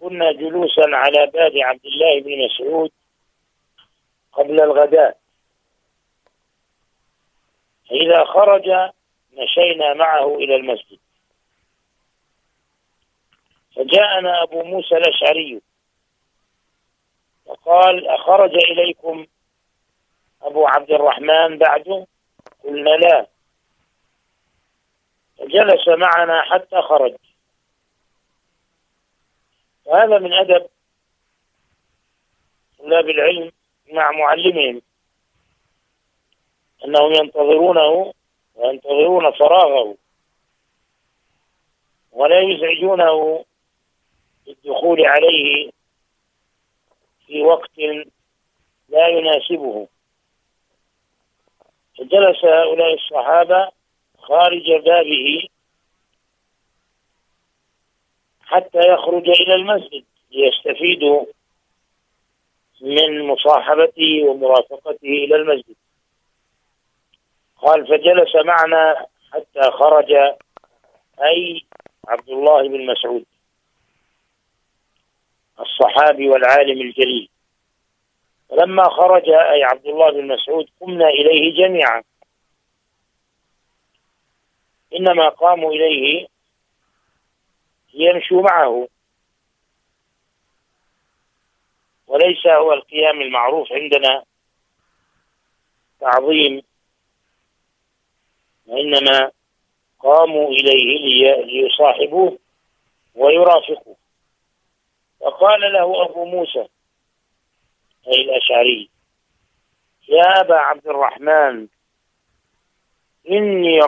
كنا جلوسا على باب عبد الله بن مسعود قبل الغداء، فإذا خرج مشينا معه إلى المسجد، فجاءنا أبو موسى الأشعري فقال: أخرج إليكم أبو عبد الرحمن بعده؟ قلنا: لا. فجلس معنا حتى خرج. وهذا من أدب طلاب العلم مع معلمهم، أنهم ينتظرونه وينتظرون فراغه ولا يزعجونه بالدخول عليه في وقت لا يناسبه. فجلس هؤلاء الصحابة خارج بابه حتى يخرج إلى المسجد ليستفيدوا من مصاحبته ومرافقته إلى المسجد. قال: فجلس معنا حتى خرج، أي عبد الله بن مسعود الصحابي والعالم الجليل. فلما خرج أي عبد الله بن مسعود قمنا إليه جميعا، إنما قاموا إليه ليمشوا معه، وليس هو القيام المعروف عندنا تعظيم، وإنما قاموا إليه ليصاحبوه ويرافقوه. فقال له أبو موسى أي الأشعري: يا أبا عبد الرحمن، إني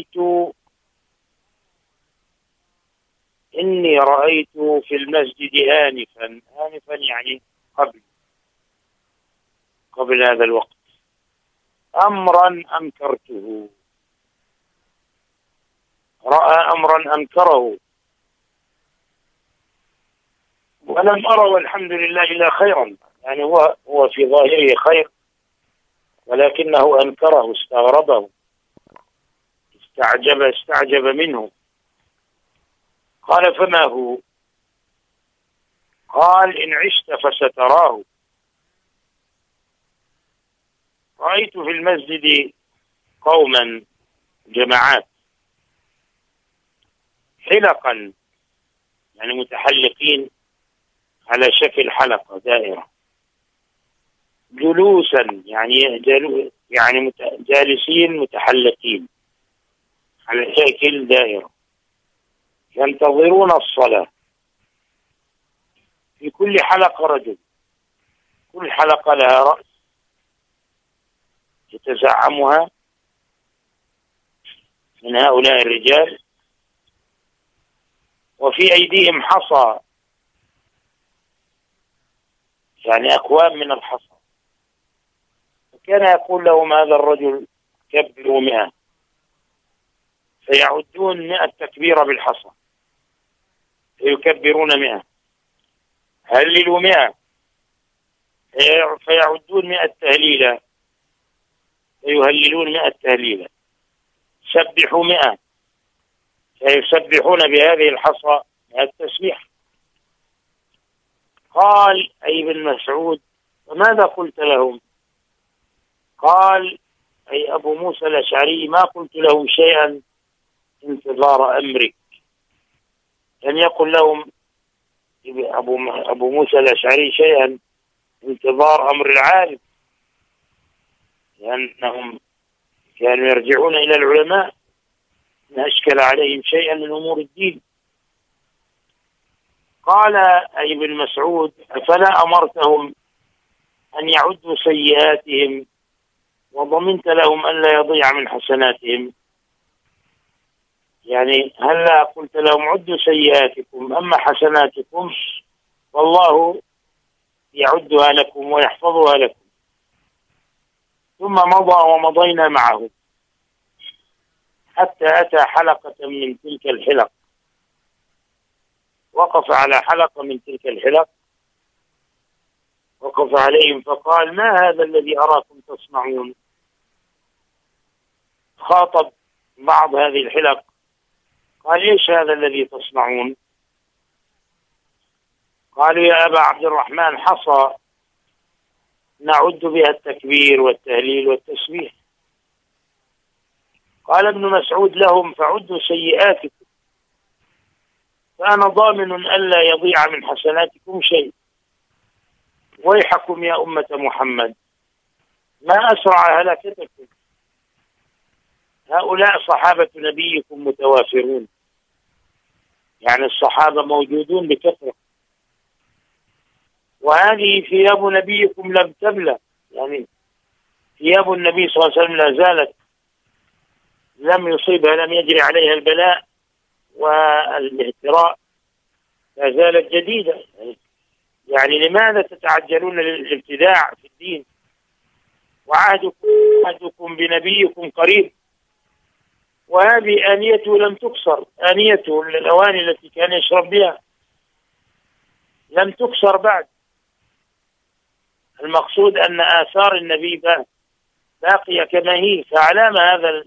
رأيت في المسجد آنفا يعني قبل هذا الوقت أمرا أنكرته. رأى أمرا أنكره، ولم أرى والحمد لله إلا خيرا، يعني هو في ظاهره خير، ولكنه أنكره، استغربه، استعجب منه. قال: فما هو؟ قال: إن عشت فستراه. رأيت في المسجد قوما، جماعات، حلقا يعني متحلقين على شكل حلقة دائرة، جلوسا يعني جالسين متحلقين على شكل دائرة، ينتظرون الصلاة. في كل حلقة رجل، كل حلقة لها رأس يتزعمها من هؤلاء الرجال، وفي أيديهم حصى، يعني أكوام من الحصى. فكان يقول لهم هذا الرجل: كبروا 100، فيعدون 100 تكبيرة بالحصى، فيكبرون 100. هللوا 100، فيعدون 100 تهليلة، فيهللون 100 تهليلة. سبحوا 100، فيسبحون بهذه الحصى 100 تسبيح. قال أي ابن مسعود: وماذا قلت لهم؟ قال أي أبو موسى الأشعري: ما قلت لهم شيئا انتظار أمرك. لم يقل لهم أبو موسى الأشعري شيئا انتظار أمر العالم، لأنهم كانوا يرجعون إلى العلماء إن أشكل عليهم شيئا من أمور الدين. قال أي ابن مسعود: أفلا أمرتهم أن يعدوا سيئاتهم وضمنت لهم أن لا يضيع من حسناتهم؟ يعني هلا قلت لهم عدوا سيئاتكم، أما حسناتكم والله يعدها لكم ويحفظها لكم. ثم مضى ومضينا معه حتى أتى حلقة من تلك الحلق، وقف على حلقة من تلك الحلق، وقف عليهم فقال: ما هذا الذي أراكم تصنعون؟ خاطب بعض هذه الحلق، قال: إيش هذا الذي تصنعون؟ قالوا يا أبا عبد الرحمن حصى نعد بها التكبير والتهليل والتسبيح. قال ابن مسعود لهم فعدوا سيئاتكم فأنا ضامن ألا يضيع من حسناتكم شيء. ويحكم يا أمة محمد ما أسرع هلاكتكم، هؤلاء صحابة نبيكم متوافرون، يعني الصحابة موجودون بكثرة، وهذه ثياب نبيكم لم تبلى، يعني ثياب النبي صلى الله عليه وسلم لا زالت لم يصيبها، لم يجري عليها البلاء والاهتراء، لا زالت جديدة. يعني لماذا تتعجلون للابتداع في الدين وعهدكم بنبيكم قريب؟ وهذه آنيته لم تكسر، آنيته الأواني التي كان يشرب بها لم تكسر بعد. المقصود أن آثار النبي باقية كما هي، فعلام هذا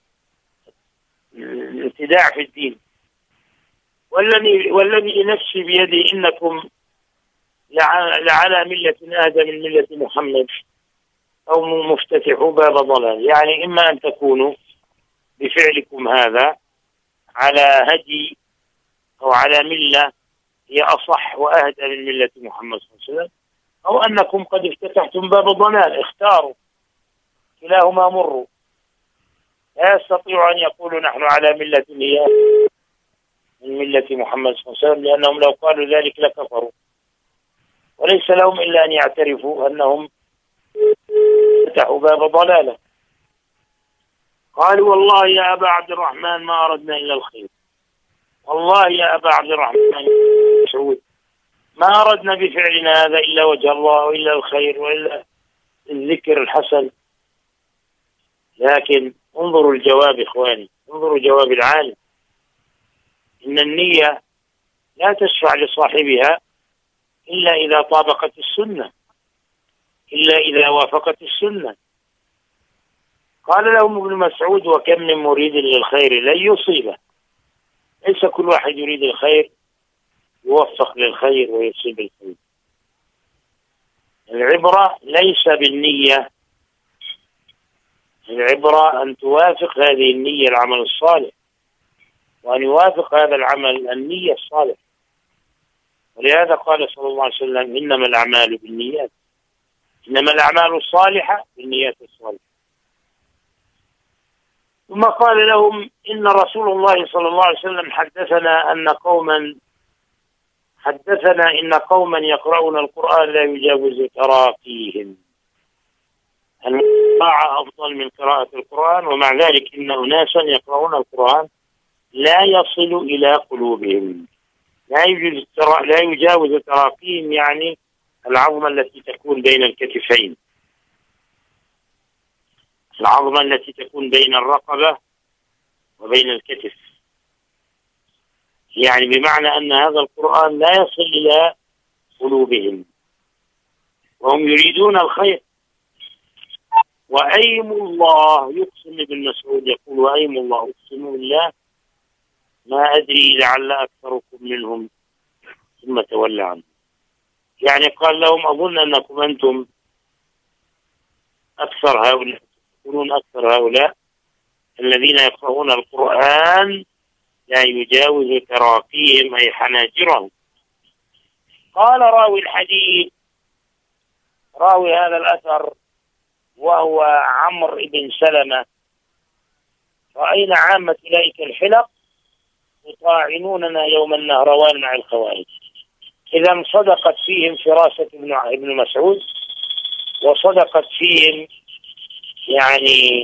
الابتداع في الدين. والذي نفسي بيدي إنكم لعلى ملة أهدى من ملة محمد أو مفتتحوا باب ضلال، يعني إما أن تكونوا بفعلكم هذا على هدي أو على ملة هي أصح وأهدى من ملة محمد صلى الله عليه وسلم، أو أنكم قد افتتحتم باب ضلال. اختاروا، كلاهما مر. لا يستطيع أن يقولوا نحن على ملة هي من ملة محمد صلى الله عليه وسلم، لأنهم لو قالوا ذلك لكفروا، وليس لهم إلا أن يعترفوا أنهم فتحوا باب ضلالة. قالوا والله يا أبا عبد الرحمن ما أردنا إلا الخير، والله يا أبا عبد الرحمن مسعود ما أردنا بفعلنا هذا إلا وجه الله وإلا الخير وإلا الذكر الحسن. لكن انظروا الجواب إخواني، انظروا جواب العالم. إن النية لا تشفع لصاحبها إلا إذا طابقت السنة، إلا إذا وافقت السنة. قال لهم ابن مسعود وكم من مريد للخير لن يصيبه. ليس كل واحد يريد الخير يوفق للخير ويصيب الخير. العبرة ليس بالنية، العبرة أن توافق هذه النية العمل الصالح، وأن يوافق هذا العمل النية الصالحة. ولهذا قال صلى الله عليه وسلم إنما الأعمال بالنيات، إنما الأعمال الصالحة بالنيات الصالحة. ثم قال لهم إن رسول الله صلى الله عليه وسلم حدثنا إن قوما يقرؤون القرآن لا يجاوز تراقيهم. القراءة أفضل من قراءة القرآن، ومع ذلك إن أناسا يقرؤون القرآن لا يصل إلى قلوبهم، لا يجاوز تراقيهم، يعني العظمة التي تكون بين الكتفين، العظمة التي تكون بين الرقبة وبين الكتف، يعني بمعنى أن هذا القرآن لا يصل إلى قلوبهم، وهم يريدون الخير. وأيم الله، يقسم ابن مسعود يقول وأيم الله أقسم بالله ما أدري لعل أكثركم منهم ثم تولى عنه. يعني قال لهم أظن أنكم أنتم أكثر هؤلاء، تكونون أكثر هؤلاء الذين يقرؤون القرآن لا يجاوز تراقيهم أي حناجرهم. قال راوي الحديث، راوي هذا الأثر وهو عمرو بن سلمة: رأينا عامة أولئك الحلق يطاعنوننا يوم النهروان مع الخوارج. إذا صدقت فيهم فراسة ابن مسعود، وصدقت فيهم يعني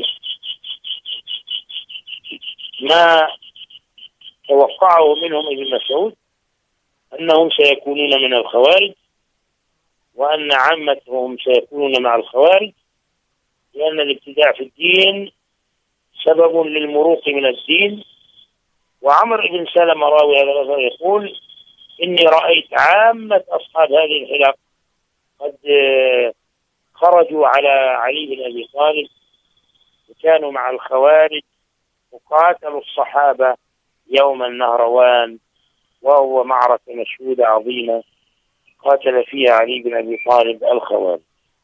ما توقعه منهم ابن مسعود أنهم سيكونون من الخوارج، وأن عامتهم سيكونون مع الخوارج، لأن الابتداع في الدين سبب للمروق من الدين. وعمر بن سلمة راوي هذا الأثر يقول: إني رأيت عامة أصحاب هذه الحلق قد خرجوا على علي بن أبي طالب وكانوا مع الخوارج وقاتلوا الصحابة يوم النهروان، وهو معركة مشهودة عظيمة قاتل فيها علي بن أبي طالب الخوارج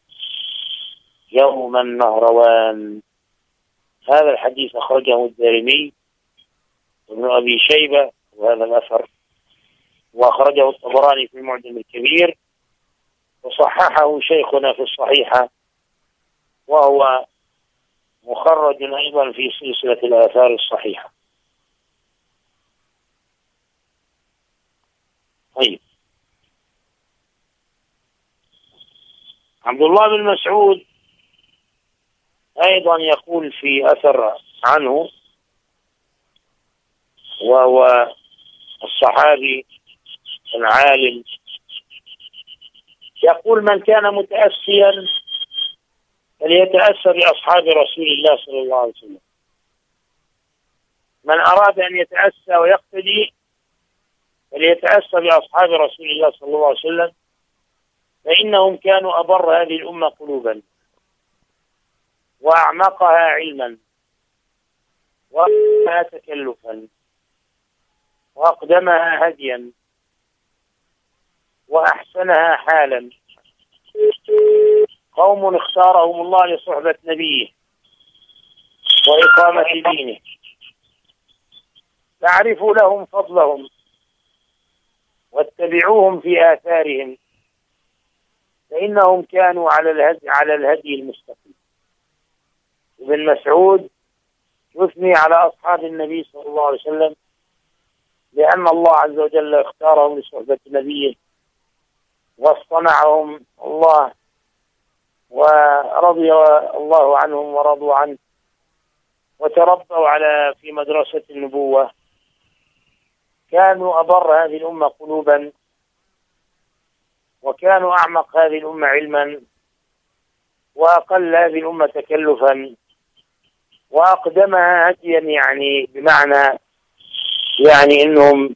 يوم النهروان. هذا الحديث أخرجه الدارمي وابن أبي شيبة، وهذا الأثر وأخرجه الطبراني في المعجم الكبير، وصححه شيخنا في الصحيحة، وهو مخرج أيضا في سلسلة الآثار الصحيحة. طيب، عبد الله بن مسعود أيضا يقول في أثر عنه، وهو الصحابي العالم، يقول: من كان متأسيا فليتأسى بأصحاب رسول الله صلى الله عليه وسلم. من أراد أن يتأسى ويقتدي فليتأسى بأصحاب رسول الله صلى الله عليه وسلم، فإنهم كانوا أبر هذه الأمة قلوبا، وأعمقها علما، وأقدمها تكلفا، وأقدمها هديا، وأحسنها حالا. قوم اختارهم الله لصحبة نبيه وإقامة دينه، فاعرفوا لهم فضلهم واتبعوهم في آثارهم، فإنهم كانوا على الهدي المستقيم. ابن مسعود يثني على أصحاب النبي صلى الله عليه وسلم لأن الله عز وجل اختارهم لصحبة نبيه، واصطنعهم الله، ورضي الله عنهم ورضوا عنه، وتربوا في مدرسة النبوة. كانوا أبر هذه الأمة قلوبا، وكانوا أعمق هذه الأمة علما، وأقل هذه الأمة تكلفا، وأقدمها هديا، يعني بمعنى أنهم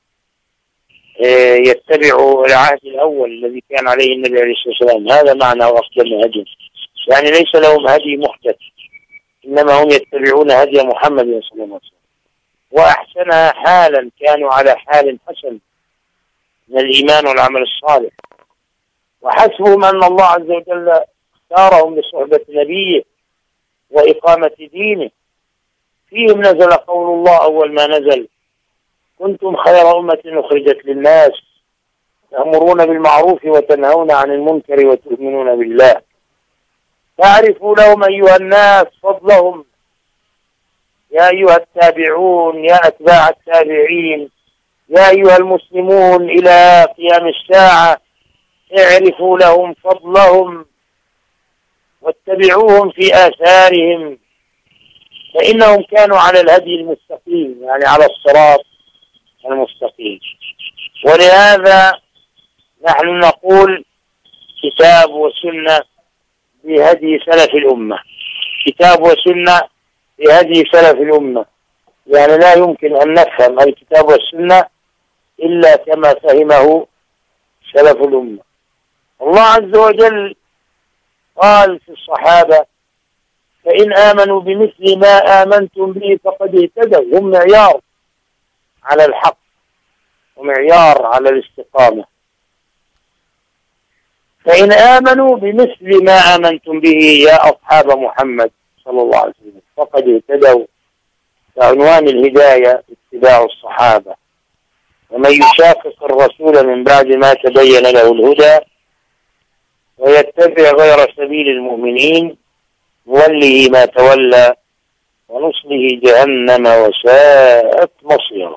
يتبعوا العهد الأول الذي كان عليه النبي عليه الصلاة والسلام. هذا معنى وأقدم هدي، يعني ليس لهم هدي محدث، إنما هم يتبعون هدي محمد صلى الله عليه وسلم. وأحسنها حالا، كانوا على حال حسن من الإيمان والعمل الصالح. وحسبهم أن الله عز وجل اختارهم لصحبة نبيه وإقامة دينه. فيهم نزل قول الله أول ما نزل: كنتم خير أمة أخرجت للناس تأمرون بالمعروف وتنهون عن المنكر وتؤمنون بالله. فاعرفوا لهم أيها الناس فضلهم، يا أيها التابعون، يا أتباع التابعين، يا أيها المسلمون إلى قيام الساعة، اعرفوا لهم فضلهم واتبعوهم في آثارهم، فإنهم كانوا على الهدي المستقيم، يعني على الصراط المستقيم. ولهذا نحن نقول كتاب وسنة بهدي سلف الأمة، كتاب وسنة بهدي سلف الأمة، يعني لا يمكن أن نفهم الكتاب والسنة إلا كما فهمه سلف الأمة. الله عز وجل قال في الصحابة: فإن آمنوا بمثل ما آمنتم به فقد اهتدوا. هم معيار على الحق ومعيار على الاستقامة. فإن آمنوا بمثل ما آمنتم به يا أصحاب محمد صلى الله عليه وسلم فقد اهتدوا. فعنوان الهداية اتباع الصحابة. ومن يشاقق الرسول من بعد ما تبين له الهدى ويتبع غير سبيل المؤمنين نوله ما تولى ونصله جهنم وساءت مصيرا.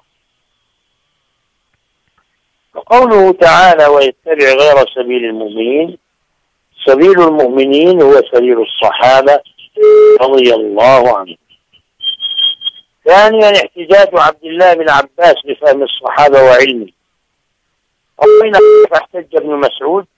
وقوله تعالى: ويتبع غير سبيل المؤمنين، سبيل المؤمنين هو سبيل الصحابة رضي الله عنهم. ثانيا، احتجاج عبد الله بن عباس بفهم الصحابة وعلمه. رأينا كيف احتج ابن مسعود،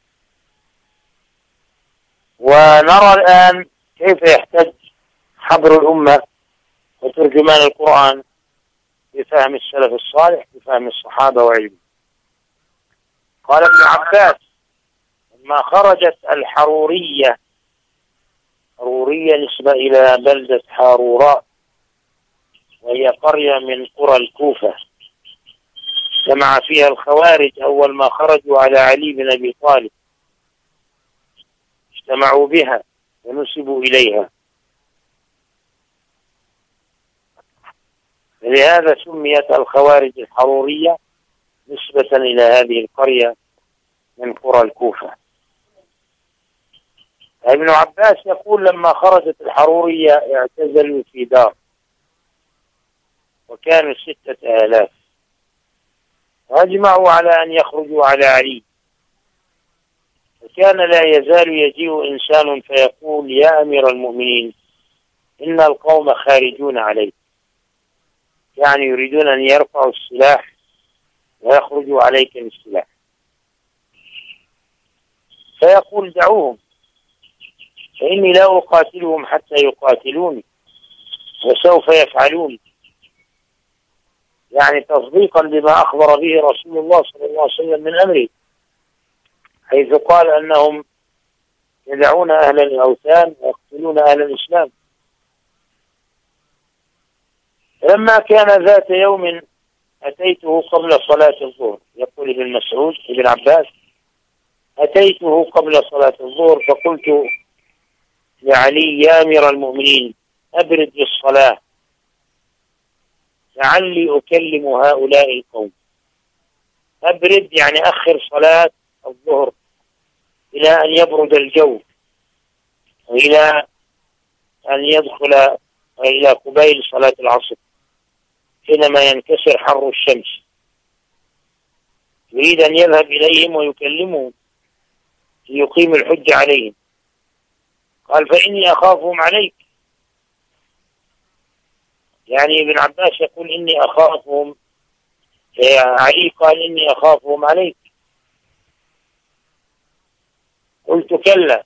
ونرى الآن كيف يحتج حبر الأمة وترجمان القرآن بفهم السلف الصالح بفهم الصحابة وعلمه. قال ابن عباس: لما خرجت الحرورية، حرورية نسبة إلى بلدة حاروراء وهي قرية من قرى الكوفة، اجتمع فيها الخوارج أول ما خرجوا على علي بن أبي طالب، اجتمعوا بها ونسبوا إليها، لهذا سميت الخوارج الحرورية نسبة إلى هذه القرية من قرى الكوفة. ابن عباس يقول لما خرجت الحرورية اعتزلوا في دار، وكانوا 6000، وأجمعوا على أن يخرجوا على علي، وكان لا يزال يجيء إنسان فيقول يا أمير المؤمنين إن القوم خارجون عليك، يعني يريدون أن يرفعوا السلاح ويخرجوا عليك بالسلاح، فيقول دعوهم فإني لا أقاتلهم حتى يقاتلوني، وسوف يفعلون، يعني تصديقا بما أخبر به رسول الله صلى الله عليه وسلم من أمره، حيث قال أنهم يدعون أهل الأوثان ويقتلون أهل الإسلام. لما كان ذات يوم أتيته قبل صلاة الظهر، يقول ابن مسعود ابن عباس أتيته قبل صلاة الظهر فقلت لعلي يا أمير المؤمنين أبرد بالصلاة لعلي أكلم هؤلاء القوم. أبرد يعني أخر صلاة الظهر إلى أن يبرد الجو، وإلى أن يدخل إلى قبيل صلاة العصر حينما ينكسر حر الشمس، يريد أن يذهب إليهم ويكلمهم ليقيم الحج عليهم. قال فإني أخافهم عليك، يعني ابن عباس يقول إني أخافهم، علي قال إني أخافهم عليك. قلت كلا،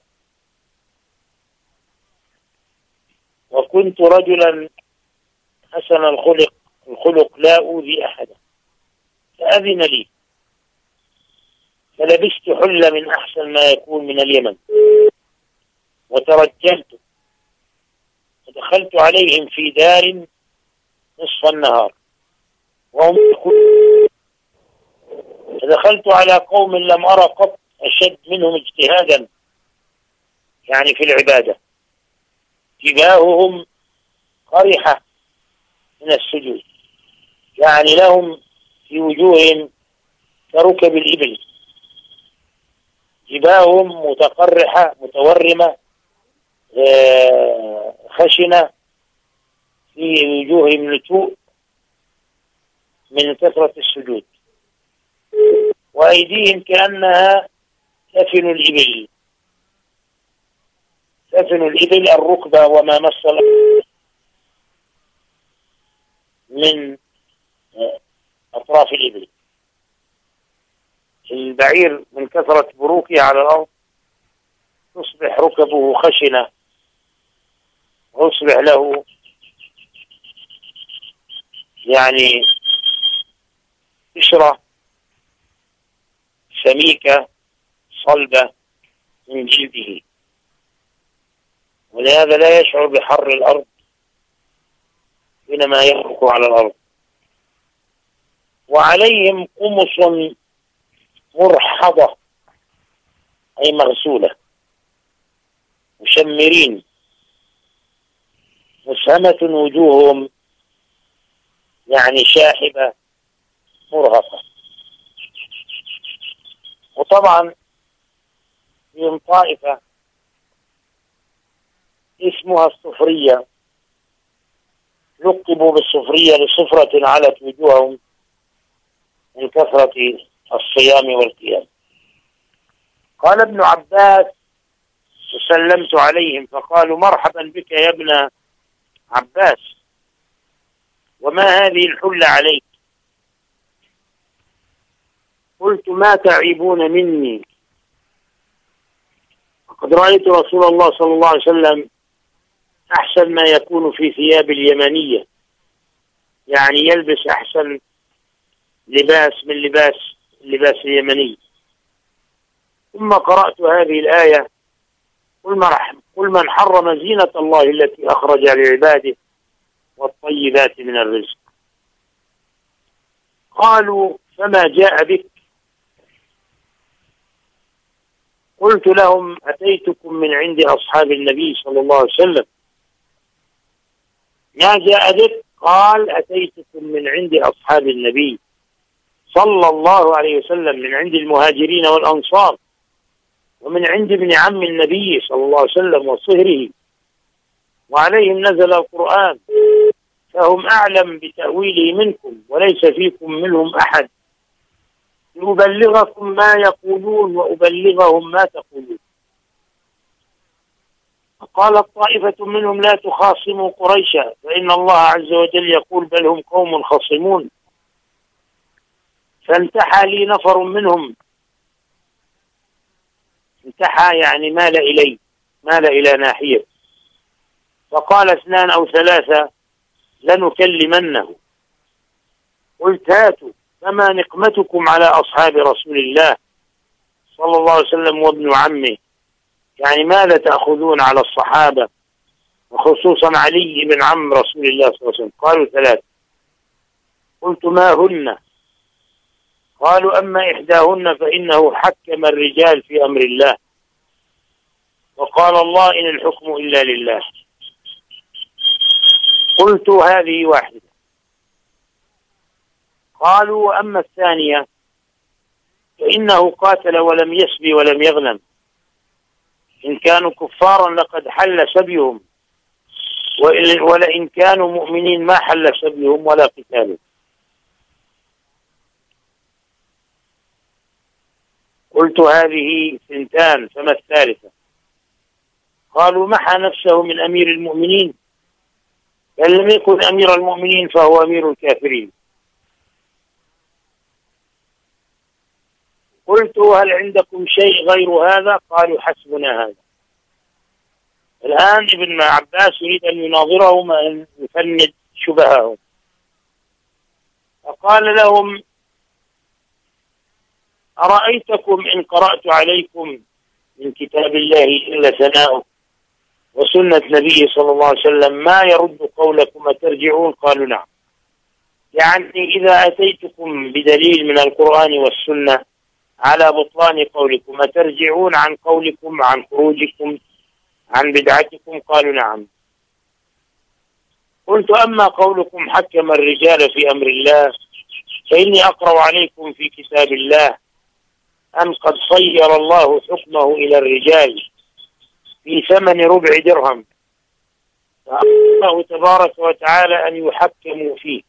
وكنت رجلا حسن الخلق لا أوذي أحدا، فأذن لي فلبست حلة من أحسن ما يكون من اليمن وترجلت، ودخلت عليهم في دار نصف النهار وهم فدخلت على قوم لم أرى قط أشد منهم اجتهادا، يعني في العبادة، جباههم قرحة من السجود، يعني لهم في وجوههم كركب الإبل، جباههم متقرحة متورمة خشنة، في وجوههم نتوء من كثرة السجود، وأيديهم كأنها سفن الإبل، سفن الإبل الركبة وما مس من أطراف الإبل. البعير من كثرة بروكه على الأرض تصبح ركبه خشنة، ويصبح له يعني قشرة سميكة صلبة من جلده، ولهذا لا يشعر بحر الأرض حينما يبرك على الأرض. وعليهم قمص مرحضة أي مغسولة، مشمرين، مسهمة وجوههم يعني شاحبة مرهقة. وطبعا فيهم طائفة اسمها الصفرية، لقبوا بالصفرية لصفرة علت وجوههم من كثرة الصيام والقيام. قال ابن عباس فسلمت عليهم فقالوا مرحبا بك يا ابن عباس، وما هذه الحلة عليك؟ قلت ما تعيبون مني، وقد رأيت رسول الله صلى الله عليه وسلم أحسن ما يكون في ثياب اليمنية، يعني يلبس أحسن لباس من اللباس اليمني. ثم قرأت هذه الآية قل من حرم زينة الله التي أخرج لعباده والطيبات من الرزق. قالوا فما جاء بك؟ قلت لهم أتيتكم من عند أصحاب النبي صلى الله عليه وسلم. ما جاء بك؟ قال أتيتكم من عند أصحاب النبي صلى الله عليه وسلم، من عند المهاجرين والأنصار، ومن عند ابن عم النبي صلى الله عليه وسلم وصهره، وعليهم نزل القرآن، فهم أعلم بتأويله منكم، وليس فيكم منهم أحد لأبلغكم ما يقولون وأبلغهم ما تقولون. قالت طائفة منهم لا تخاصموا قريشا فإن الله عز وجل يقول بل هم قوم خصمون. فانتحى لي نفر منهم، انتحى يعني مال إلى ناحية، فقال 2 أو 3 لنكلمنه. قلت هاتوا، فما نقمتكم على أصحاب رسول الله صلى الله عليه وسلم وابن عمه؟ يعني ماذا تأخذون على الصحابة وخصوصا علي بن عم رسول الله صلى الله عليه وسلم؟ قالوا 3. قلت ما هن؟ قالوا أما إحداهن فإنه حكم الرجال في أمر الله، وقال الله إن الحكم إلا لله. قلت هذه واحدة. قالوا وأما الثانية فإنه قاتل ولم يسبي ولم يغنم، إن كانوا كفارا لقد حل سبيهم، ولئن كانوا مؤمنين ما حل سبيهم ولا قتالهم. قلت هذه 2، فما الثالثة؟ قالوا محى نفسه من أمير المؤمنين، بل لم يكن أمير المؤمنين فهو أمير الكافرين. قلت هل عندكم شيء غير هذا؟ قالوا حسبنا هذا. الآن ابن عباس يريد أن يناظرهم وأن يفند شبههم، فقال لهم أرأيتكم إن قرأت عليكم من كتاب الله إلا ثناؤه وسنة نبيه صلى الله عليه وسلم ما يرد قولكم أترجعون؟ قالوا نعم. يعني إذا أتيتكم بدليل من القرآن والسنة على بطلان قولكم أترجعون عن قولكم، عن خروجكم، عن بدعتكم؟ قالوا نعم. قلت أما قولكم حكم الرجال في أمر الله فإني أقرأ عليكم في كتاب الله أن قد صير الله حكمه إلى الرجال في ثمن ربع درهم، فأمره تبارك وتعالى أن يحكموا فيه.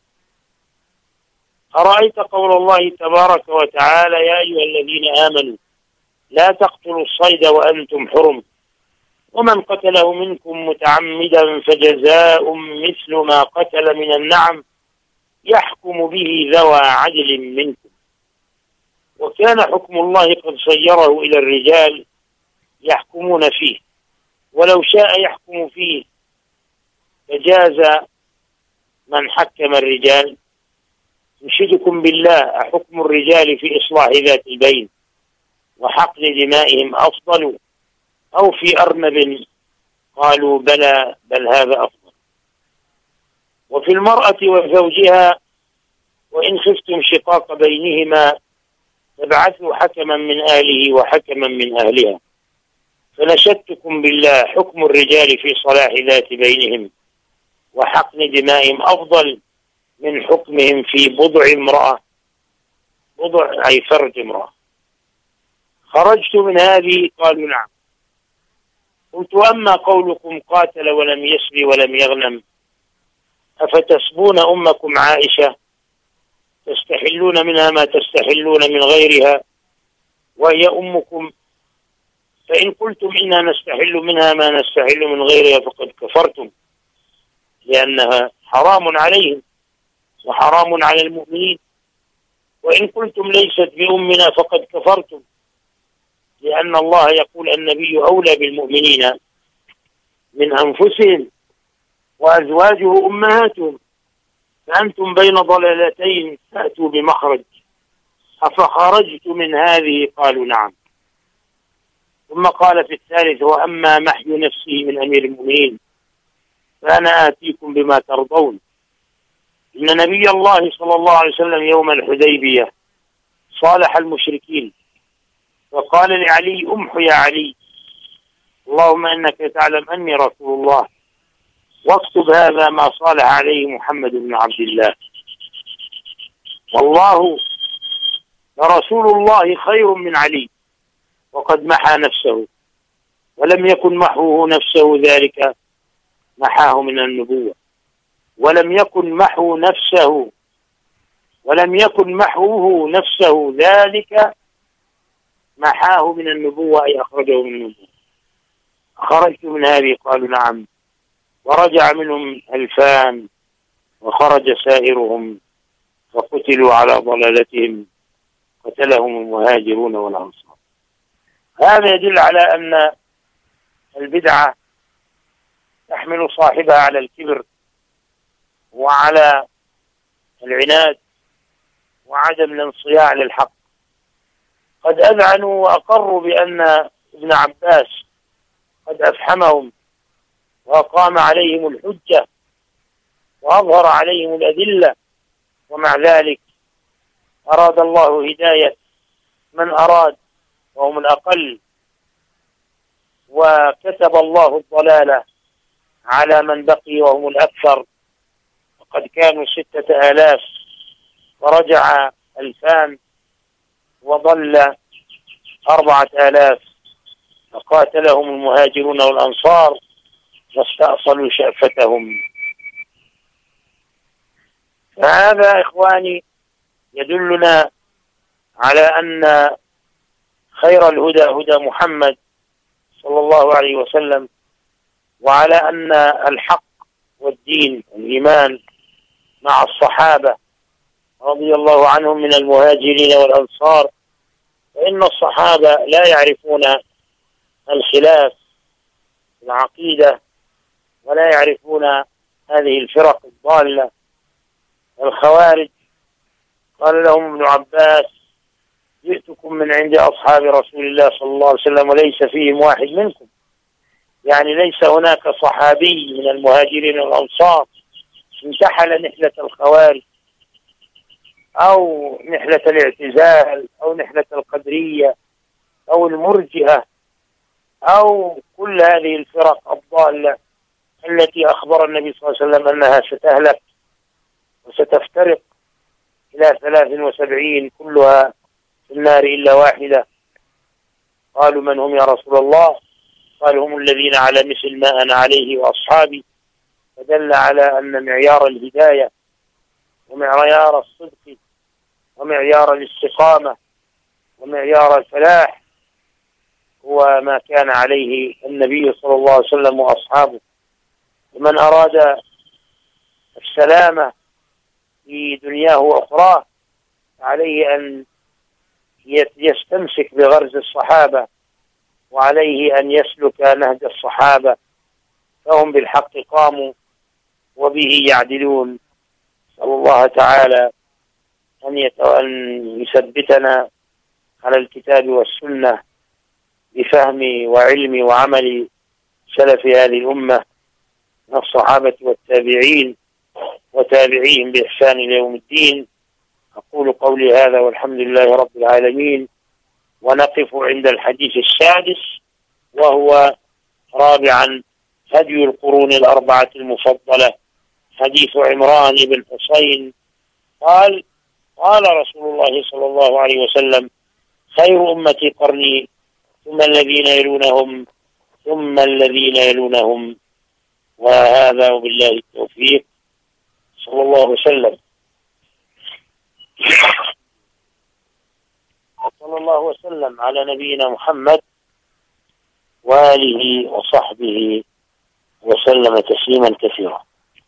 أرأيت قول الله تبارك وتعالى يا أيها الذين آمنوا لا تقتلوا الصيد وأنتم حرم، ومن قتله منكم متعمدا فجزاء مثل ما قتل من النعم يحكم به ذوى عدل منكم. وكان حكم الله قد صيره إلى الرجال يحكمون فيه، ولو شاء يحكم فيه فجاز من حكم الرجال. أنشدكم بالله أحكم الرجال في إصلاح ذات البين وحقن دمائهم أفضل أو في أرنب؟ قالوا بلى بل هذا أفضل. وفي المرأة وزوجها وإن خفتم شقاق بينهما فابعثوا حكما من أهله وحكما من أهلها. فنشدتكم بالله حكم الرجال في صلاح ذات بينهم وحقن دمائهم أفضل من حكمهم في بضع امرأة، بضع أي فرج امرأة. خرجت من هذه؟ قالوا نعم. قلت أما قولكم قاتل ولم يسبي ولم يغنم أفتسبون أمكم عائشة تستحلون منها ما تستحلون من غيرها وهي أمكم؟ فإن قلتم إنا نستحل منها ما نستحل من غيرها فقد كفرتم، لأنها حرام عليهم وحرام على المؤمنين. وإن قلتم ليست بأمنا فقد كفرتم، لأن الله يقول النبي أولى بالمؤمنين من أنفسهم وأزواجه أمهاتهم، فأنتم بين ضلالتين فأتوا بمخرج. أفخرجت من هذه؟ قالوا نعم. ثم قال في الثالث وأما محي نفسه من أمير المؤمنين فأنا آتيكم بما ترضون. إن نبي الله صلى الله عليه وسلم يوم الحديبية صالح المشركين وقال لعلي: امح يا علي، اللهم إنك تعلم أني رسول الله، واكتب هذا ما صالح عليه محمد بن عبد الله، والله لرسول الله خير من علي، وقد محى نفسه، ولم يكن محوه نفسه ذلك محاه من النبوة، ولم يكن محوه نفسه ذلك محاه من النبوة، أي أخرجه من النبوة. خرجت من هذه؟ قالوا: نعم. ورجع منهم 2000 وخرج سائرهم فقتلوا على ضلالتهم، قتلهم المهاجرون والأنصار. هذا يدل على أن البدعة تحمل صاحبها على الكبر وعلى العناد وعدم الانصياع للحق. قد أذعنوا وأقروا بأن ابن عباس قد أفحمهم وأقام عليهم الحجة وأظهر عليهم الأدلة، ومع ذلك أراد الله هداية من أراد وهم الأقل، وكتب الله الضلالة على من بقي وهم الأكثر، وقد كانوا 6000 ورجع 2000 وضل 4000، فقاتلهم المهاجرون والأنصار واستأصلوا شأفتهم. فهذا إخواني يدلنا على أن خير الهدى هدى محمد صلى الله عليه وسلم، وعلى أن الحق والدين والإيمان مع الصحابة رضي الله عنهم من المهاجرين والأنصار، فإن الصحابة لا يعرفون الخلاف في العقيدة ولا يعرفون هذه الفرق الضالة. الخوارج قال لهم ابن عباس: جئتكم من عند أصحاب رسول الله صلى الله عليه وسلم وليس فيهم واحد منكم، يعني ليس هناك صحابي من المهاجرين والأنصار انتحل نحلة الخوارج أو نحلة الاعتزال أو نحلة القدرية أو المرجئة أو كل هذه الفرق الضالة التي أخبر النبي صلى الله عليه وسلم أنها ستهلك وستفترق إلى 73 كلها في النار إلا واحدة. قالوا: من هم يا رسول الله؟ قال: هم الذين على مثل ما أنا عليه وأصحابي. فدل على أن معيار الهداية ومعيار الصدق ومعيار الاستقامة ومعيار الفلاح هو ما كان عليه النبي صلى الله عليه وسلم وأصحابه. ومن أراد السلامة في دنياه وأخراه عليه أن يستمسك بغرز الصحابة، وعليه أن يسلك نهج الصحابة، فهم بالحق قاموا وبه يعدلون. نسأل الله تعالى أن يثبتنا على الكتاب والسنة بفهم وعلم وعمل سلف هذه الأمة من الصحابة والتابعين وتابعيهم بإحسان إلى يوم الدين. أقول قولي هذا والحمد لله رب العالمين، ونقف عند الحديث السادس، وهو رابعا هدي القرون الأربعة المفضلة، حديث عمران بن حسين قال: قال رسول الله صلى الله عليه وسلم: خير أمتي قرني، ثم الذين يلونهم، ثم الذين يلونهم. وهذا وبالله التوفيق، صلى الله وسلم. صلى الله وسلم على نبينا محمد وآله وصحبه وسلم تسليما كثيرا.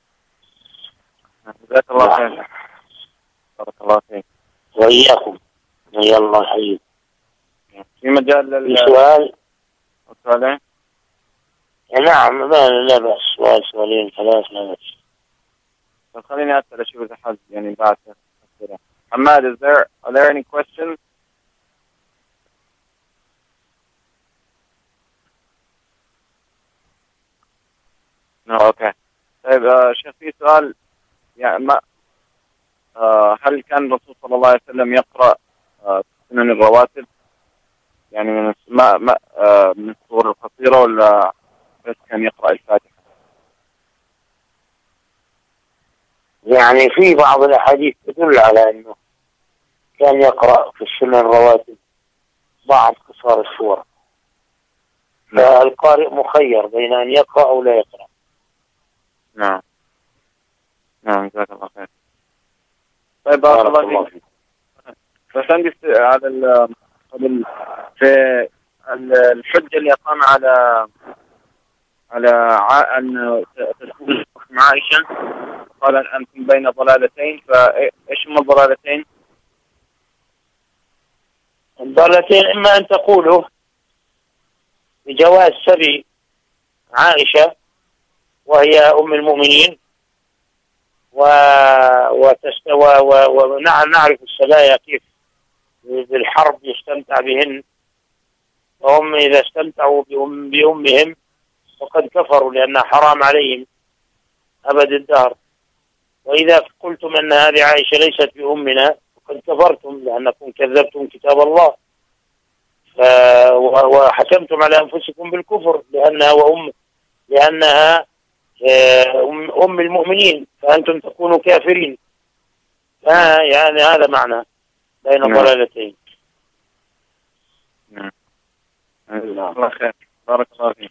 جزاك الله خير. بارك الله فيك. وإياكم. يا الله حبيب. في مجال سؤال؟ سؤالين؟ نعم، لا بأس، سؤال سؤالين 3 لا بأس. طب خليني أسأل أشوف إذا حد يعني بعد أسئلة. Ahmad, are there any questions? No, okay. طيب شيخ، في سؤال يعني هل كان الرسول صلى الله عليه وسلم يقرأ سنن الرواتب يعني من من السور القصيرة ولا بس كان يقرأ الفاتحة؟ يعني في بعض الأحاديث تدل على أنه كان يقرأ في السنن الرواتب بعض قصار السور، فالقارئ مخير بين أن يقرأ أو لا يقرأ. نعم نعم، جزاك الله خير. طيب بارك الله فيك. بس عندي على في الحجة اللي أقام على أن تدخل مع عائشة، قال أن أنتم بين ضلالتين، فإيش هم الضلالتين؟ الضلالتين إما أن تقولوا بجواز سبي عائشة وهي أم المؤمنين ونعرف السبايا كيف بالحرب يستمتع بهن، وهم إذا استمتعوا بأمهم فقد كفروا لأنها حرام عليهم أبد الدهر. وإذا قلتم أن هذه عائشة ليست بأمنا فقد كفرتم لأنكم كذبتم كتاب الله وحكمتم على أنفسكم بالكفر لأنها أم المؤمنين، فأنتم تكونوا كافرين. يعني هذا معنى بين ضلالتين. الله خير، بارك الله فيك.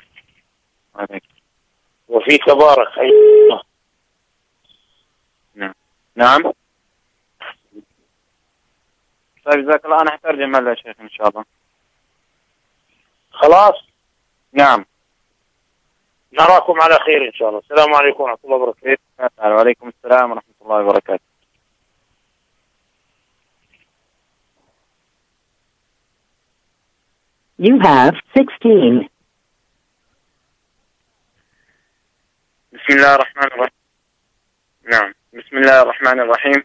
وفيك بارك. نعم. طيب جزاك الله، أنا هترجم هلا يا شيخ إن شاء الله. خلاص. نعم. نراكم على خير إن شاء الله. السلام عليكم ورحمة الله وبركاته. وعليكم السلام ورحمة الله وبركاته. You have 16. بسم الله الرحمن الرحيم. نعم، بسم الله الرحمن الرحيم.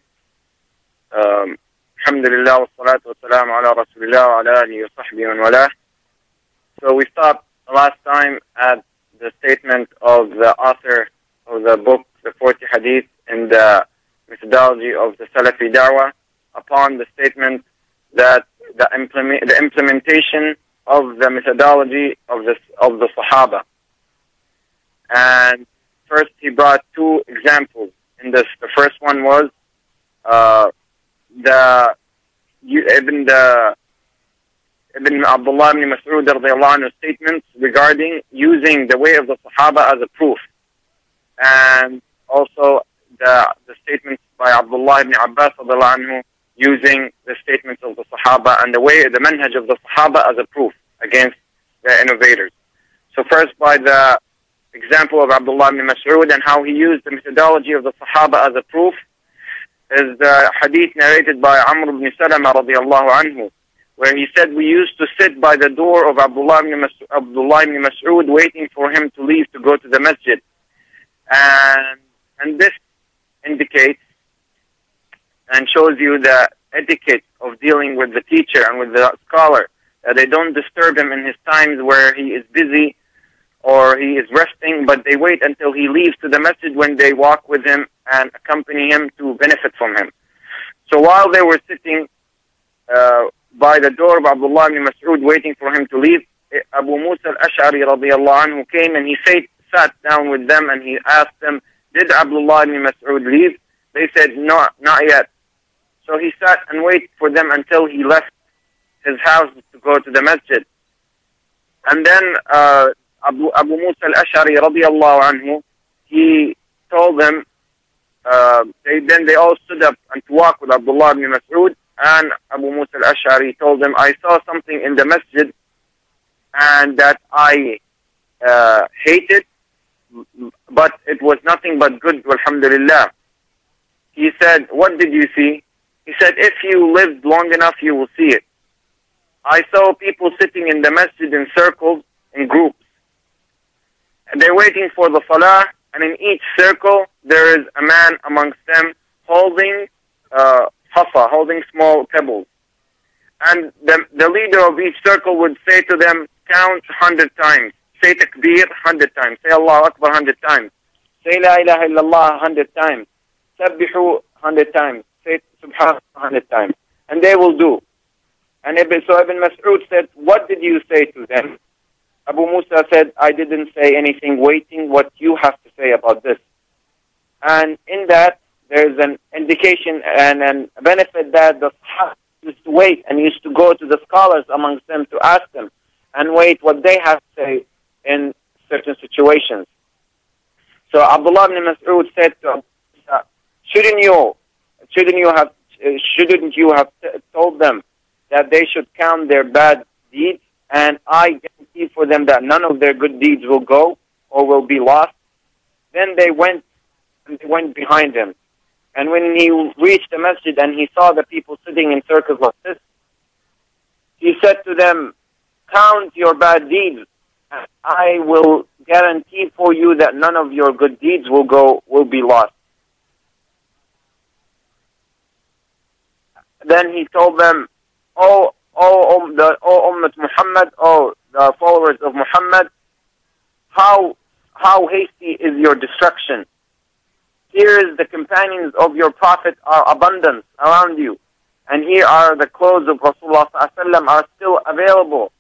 الحمد لله والصلاة والسلام على رسول الله وعلى آله وصحبه ومن والاه. So we stopped last time at the statement of the author of the book, the 40 Hadith, in the methodology of the Salafi Dawah, upon the statement that the implementation of the methodology of the Sahaba. And first he brought two examples in this. The first one was Ibn Abdullah ibn Mas'ud radiyallahu anhu statements regarding using the way of the Sahaba as a proof, and also the statements by Abdullah ibn Abbas radiyallahu anhu using the statements of the Sahaba and the manhaj of the Sahaba as a proof against the innovators. So first, by the example of Abdullah ibn Mas'ud and how he used the methodology of the Sahaba as a proof, is the hadith narrated by Amr ibn Salama radiyallahu anhu, where he said, we used to sit by the door of Abdullah ibn Mas'ud waiting for him to leave to go to the masjid. And this indicates and shows you the etiquette of dealing with the teacher and with the scholar, that they don't disturb him in his times where he is busy or he is resting, but they wait until he leaves to the masjid when they walk with him and accompany him to benefit from him. So while they were sitting by the door of Abdullah ibn Mas'ud waiting for him to leave, Abu Musa al-Ash'ari radiyallahu anhu came and he sat down with them and he asked them, did Abdullah ibn Mas'ud leave? They said, no, not yet. So he sat and waited for them until he left his house to go to the masjid. And then Abu Musa al-Ash'ari radiyallahu anhu, he told them, then they all stood up and to walk with Abdullah ibn Mas'ud, and Abu Musa al-Ash'ari told them, I saw something in the masjid and that I hated, but it was nothing but good, alhamdulillah. He said, what did you see? He said, if you lived long enough, you will see it. I saw people sitting in the masjid in circles, in groups. And they're waiting for the salah, and in each circle, there is a man amongst them holding hasa, holding small pebbles. And the leader of each circle would say to them, count 100 times. Say takbir 100 times. Say Allahu Akbar 100 times. Say La ilaha illallah 100 times. Sabbihu 100 times. Say subhanallah 100 times. And they will do. And Ibn Mas'ud said, what did you say to them? Abu Musa said, I didn't say anything, waiting what you have to say about this. And in that, there's an indication and a benefit that the Sahaba used to wait and used to go to the scholars amongst them to ask them and wait what they have to say in certain situations. So Abdullah ibn Mas'ud said to Abu Musa, shouldn't you have told them that they should count their bad deeds, and I guarantee for them that none of their good deeds will go or will be lost? Then they went behind him. And when he reached the masjid and he saw the people sitting in circles like this, he said to them, count your bad deeds, and I will guarantee for you that none of your good deeds will be lost. Then he told them, O Ummah Muhammad, O the followers of Muhammad, how hasty is your destruction. Here is the companions of your Prophet are abundant around you. And here are the clothes of Rasulullah ﷺ are still available.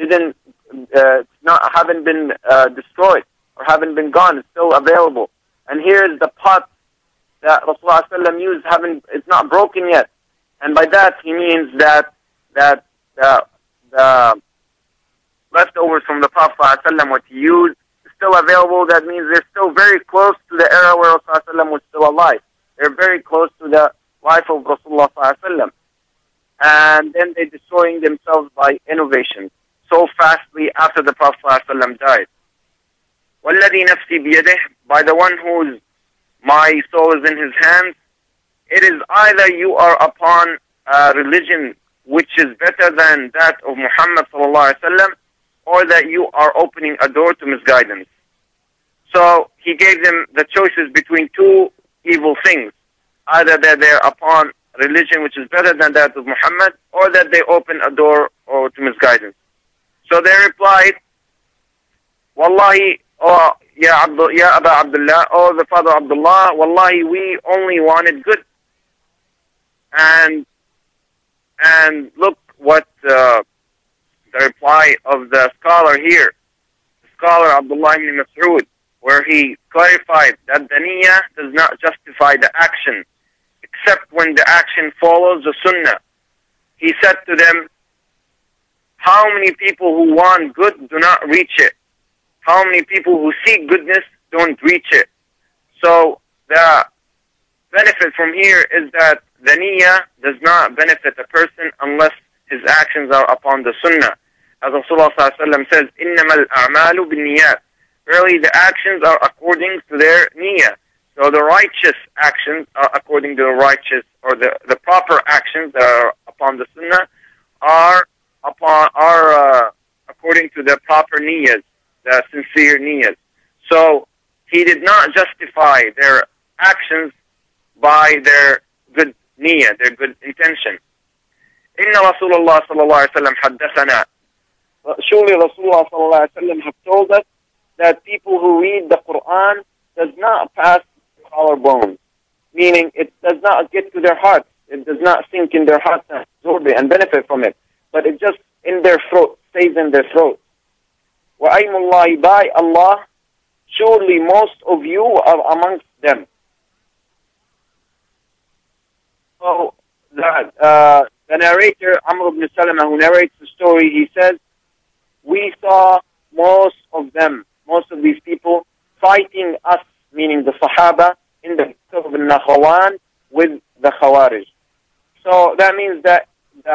Haven't been destroyed or haven't been gone. It's still available. And here is the pot that Rasulullah ﷺ used. It's not broken yet. And by that he means that the leftovers from the Prophet ﷺ, what he used, is still available. That means they're still very close to the era where Rasulullah ﷺ was still alive. They're very close to the life of Rasulullah ﷺ. And then they're destroying themselves by innovation so fastly after the Prophet ﷺ died. وَالَّذِي نَفْسِي بِيَدِهِ, by the one whose my soul is in his hands, it is either you are upon a religion which is better than that of Muhammad ﷺ, or that you are opening a door to misguidance. So he gave them the choices between two evil things. Either that they're upon religion which is better than that of Muhammad, or that they open a door to misguidance. So they replied, Wallahi, oh, Ya Aba Abdullah, oh the father Abdullah, Wallahi, we only wanted good. And look what the reply of the scholar here, the scholar Abdullah ibn Mas'ud, where he clarified that the niyyah does not justify the action, except when the action follows the sunnah. He said to them, how many people who want good do not reach it? How many people who seek goodness don't reach it? So the benefit from here is that the niyyah does not benefit a person unless his actions are upon the sunnah. As Rasulullah ﷺ says, إِنَّمَا الْأَعْمَالُ بِالنِّيَّاتِ. Really, the actions are according to their niyyah. So the righteous actions are according to the righteous, or the proper actions that are upon the sunnah are according to the proper niyyahs, the sincere niyyahs. So he did not justify their actions by their good niyyah, their good intention. Inna Rasulullah sallallahu alaihi wasallam haddathana. Surely Rasulullah sallallahu alaihi wasallam have told us that people who read the Quran does not pass the collarbones, meaning it does not get to their hearts. It does not sink in their hearts and absorb it and benefit from it, but it just in their throat, stays in their throat. Wa aymullahi, by Allah, surely most of you are amongst them. So the narrator, Amr ibn Salama, who narrates the story, he says, we saw most of these people fighting us, meaning the Sahaba, in the Battle of Nahrawan with the Khawarij. So that means that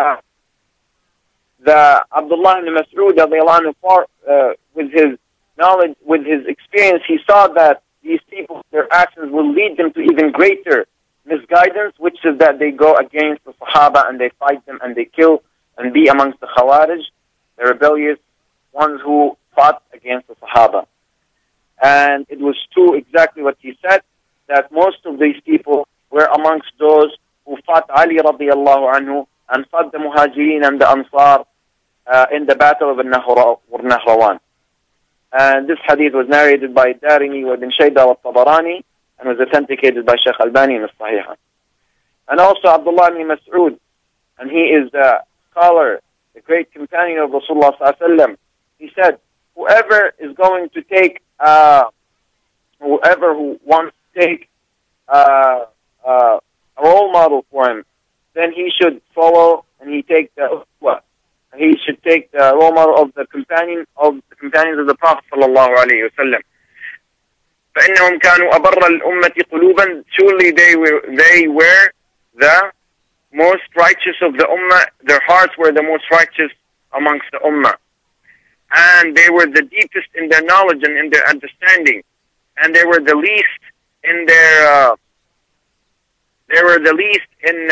the Abdullah ibn Mas'ud, with his knowledge, with his experience, he saw that these people, their actions will lead them to even greater misguidance, which is that they go against the Sahaba and they fight them and they kill and be amongst the Khawarij, the rebellious ones who fought against the Sahaba. And it was true exactly what he said, that most of these people were amongst those who fought Ali radiallahu anhu and fought the Muhajirin and the Ansar in the Battle of Nahrawan. And this hadith was narrated by Darimi wa Ibn Shayba wa Tabarani and was authenticated by Shaykh Albani in As-Sahihah. And also Abdullah ibn Mas'ud, and he is the scholar, the great companion of Rasulullah sallallahu alaihi wasallam. He said, whoever is going to take, whoever who wants to take a role model for him, then he should follow and he take the uswa. He should take the role model of the companions of the Prophet sallallahu alaihi wasallam. فإنهم كانوا أبر الأمة قلوبا. Surely they were the most righteous of the ummah. Their hearts were the most righteous amongst the ummah, and they were the deepest in their knowledge and in their understanding, and they were the least in their. They were the least in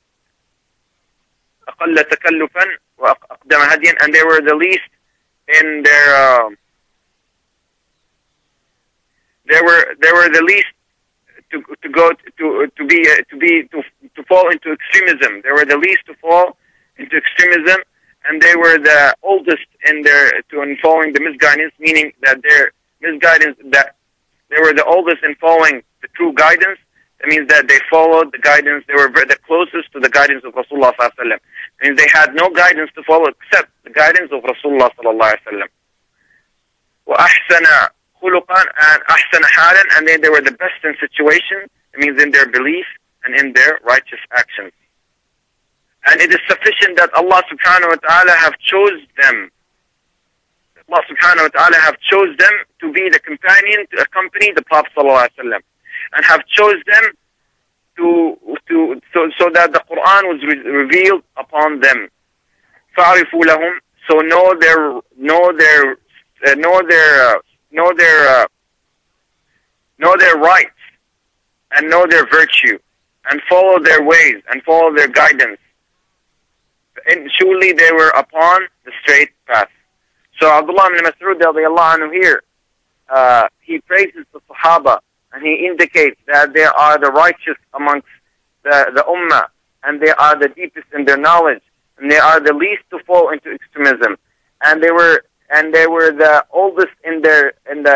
أقل تكلفا وأقدم هديا, and they were the least in their. They were the least to fall into extremism. They were the least to fall into extremism, and they were the oldest in following the misguidance, meaning that their misguidance, that they were the oldest in following the true guidance. That means that they followed the guidance. They were the closest to the guidance of Rasulullah sallallahu alaihi wasallam. It means they had no guidance to follow except the guidance of Rasulullah sallallahu alaihi wasallam. وأحسن خلقا and أحسن حالا, and then they were the best in situation. It means in their belief and in their righteous actions. And it is sufficient that Allah subhanahu wa ta'ala have chose them. Allah subhanahu wa ta'ala have chose them to be the companion, to accompany the Prophet sallallahu alaihi wasallam, and have chose them so that the Quran was revealed upon them. فَعْرِفُوا لَهُمْ, so know their rights and know their virtue and follow their ways and follow their guidance. And surely they were upon the straight path. So Abdullah ibn Mas'ud radiallahu anhu here, he praises the Sahaba and he indicates that they are the righteous amongst the Ummah, and they are the deepest in their knowledge, and they are the least to fall into extremism, and they were the oldest in the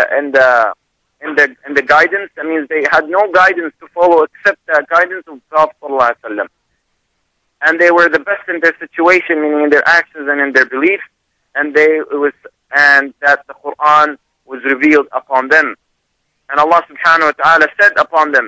guidance. That means they had no guidance to follow except the guidance of Prophet sallallahu alaihi wasallam. And they were the best in their situation, meaning in their actions and in their beliefs, and that the Quran was revealed upon them. And Allah subhanahu wa ta'ala said upon them,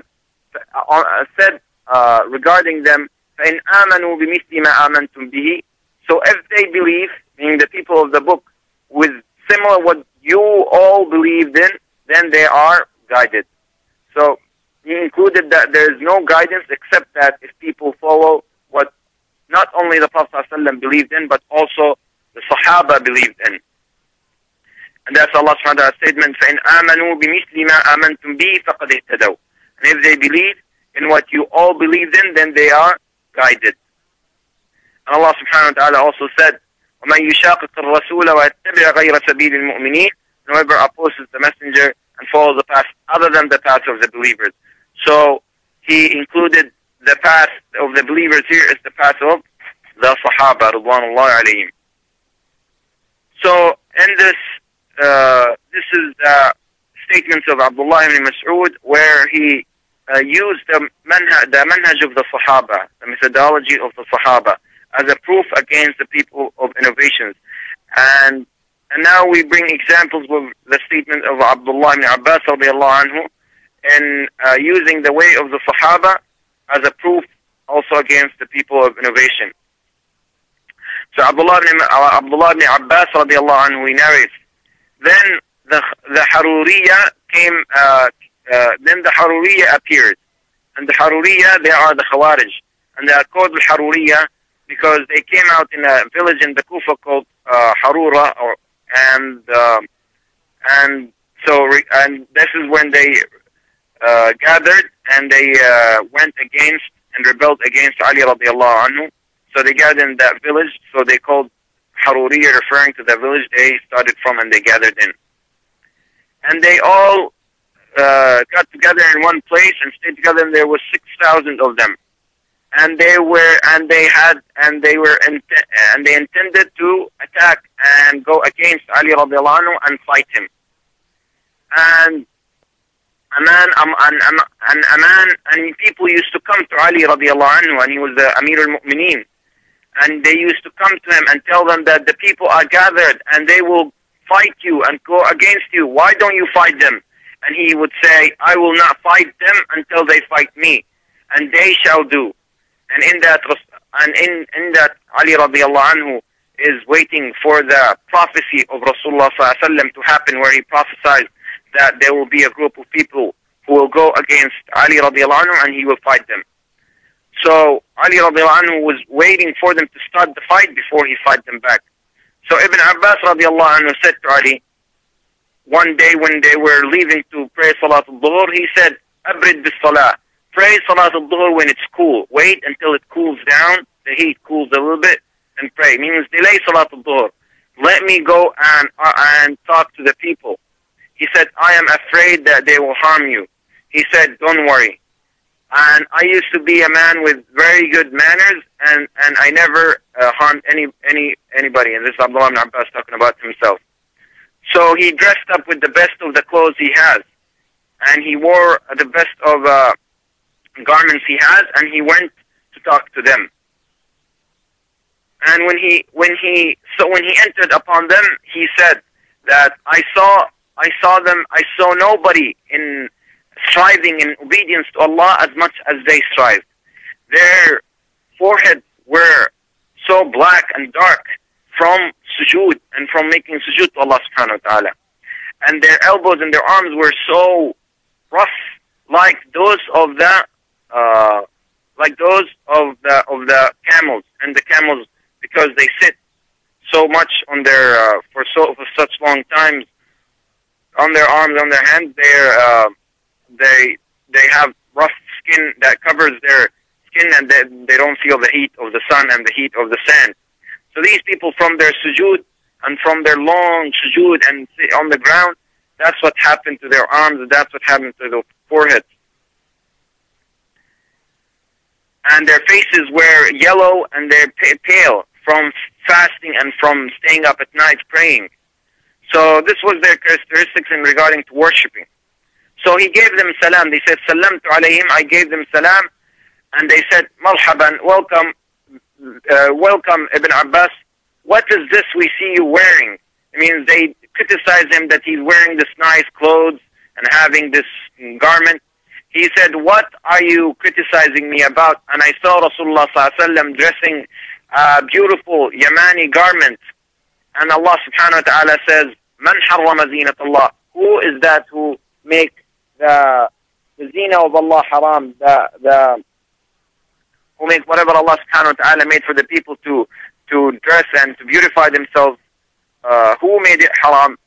regarding them, فَإِنْ آمَنُوا بِمِثْلِ مَا آمَنْتُمْ بِهِ. So if they believe, meaning the people of the book, with similar what you all believed in, then they are guided. So he included that there is no guidance except that if people follow what not only the Prophet ﷺ believed in, but also the Sahaba believed in. And that's Allah's statement, فَإِنْ آمَنُوا بِمِثْلِ مَا آمَنْتُمْ بِهِ فَقَدْ اهْتَدَوْا. And if they believe in what you all believed in, then they are guided. And Allah subhanahu wa ta'ala also said, وَمَنْ يُشَاقِقِ الرَّسُولَ وَيَتَّبِعَ غَيْرَ سَبِيلِ الْمُؤْمِنِينَ. Whoever opposes the messenger and follows the path other than the path of the believers. So he included the path of the believers here is the path of the Sahaba Ridwanullahi alayhim. So in this is the statements of Abdullah ibn Mas'ud, where he used the manhaj of the Sahaba, the methodology of the Sahaba, as a proof against the people of innovations. And now we bring examples with the statement of Abdullah ibn Abbas radiallahu anhu in using the way of the Sahaba as a proof also against the people of innovation. So Abdullah ibn Abbas radiallahu anhu, he narrates, then the Haruriyya came, then the Haruriyya appeared. And the Haruriyya, they are the Khawarij. And they are called the Haruriyya because they came out in a village in the Kufa called Harura, and this is when they gathered and they went against and rebelled against Ali radiallahu anhu. So they gathered in that village, so they called Haruriyya, referring to the village they started from and they gathered in. And they all got together in one place and stayed together, and there was 6,000 of them. And they intended to attack and go against Ali radiallahu anhu and fight him. and people used to come to Ali radiallahu anhu, and he was the Amir al-Mu'mineen, and they used to come to him and tell them that the people are gathered and they will fight you and go against you. Why don't you fight them? And he would say, I will not fight them until they fight me, and they shall do. And in that Ali radiallahu anhu is waiting for the prophecy of Rasulullah sallallahu alaihi wasallam to happen, where he prophesied that there will be a group of people who will go against Ali radiallahu anhu and he will fight them. So Ali radiallahu anhu was waiting for them to start the fight before he fight them back. So Ibn Abbas radiallahu anhu said to Ali, one day when they were leaving to pray Salat al-Dhuhr, he said, Abrid bis-Salah. Pray Salat al-Dhuhr when it's cool. Wait until it cools down, the heat cools a little bit, and pray. Means delay Salat al-Dhuhr. Let me go and talk to the people. He said, I am afraid that they will harm you. He said, don't worry. And I used to be a man with very good manners, and I never harmed anybody. And this is Abdullah ibn Abbas talking about himself. So he dressed up with the best of the clothes he has, and he wore the best of garments he has, and he went to talk to them. And when he entered upon them, he said that I saw nobody in striving in obedience to Allah as much as they strived. Their foreheads were so black and dark from sujood and from making sujood to Allah subhanahu wa ta'ala. And their elbows and their arms were so rough, like those of the camels. And the camels, because they sit so much on their for such long times on their arms, on their hands, they have rough skin that covers their skin, and they don't feel the heat of the sun and the heat of the sand. So these people, from their sujood and from their long sujood and on the ground, that's what happened to their arms, and that's what happened to their foreheads. And their faces were yellow and they're pale from fasting and from staying up at night praying. So this was their characteristics in regarding to worshipping. So he gave them salam. They said, Salamtu alayhim, I gave them salam. And they said, Marhaban, welcome, welcome Ibn Abbas. What is this we see you wearing? It means they criticize him that he's wearing this nice clothes and having this garment. He said, what are you criticizing me about? And I saw Rasulullah sallallahu alaihi wasallam dressing a beautiful Yamani garment. And Allah subhanahu wa ta'ala says, Man harrama zinat Allah. Who is that who make the zina of Allah haram, who make whatever Allah subhanahu wa ta'ala made for the people to dress and to beautify themselves, who made it haram?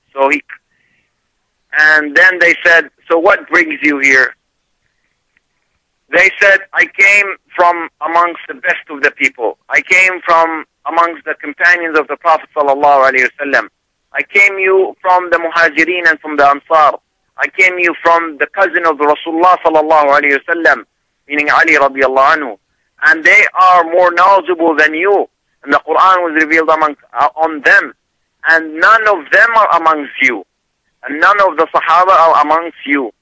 And then they said, so what brings you here? They said, I came from amongst the best of the people. I came from amongst the companions of the Prophet sallallahu alaihi wasallam. I came you from the Muhajirin and from the Ansar. I came you from the cousin of the Rasulullah sallallahu alaihi wasallam, meaning Ali radiallahu anhu. And they are more knowledgeable than you. And the Quran was revealed on them. And none of them are amongst you. And none of the Sahaba are amongst you.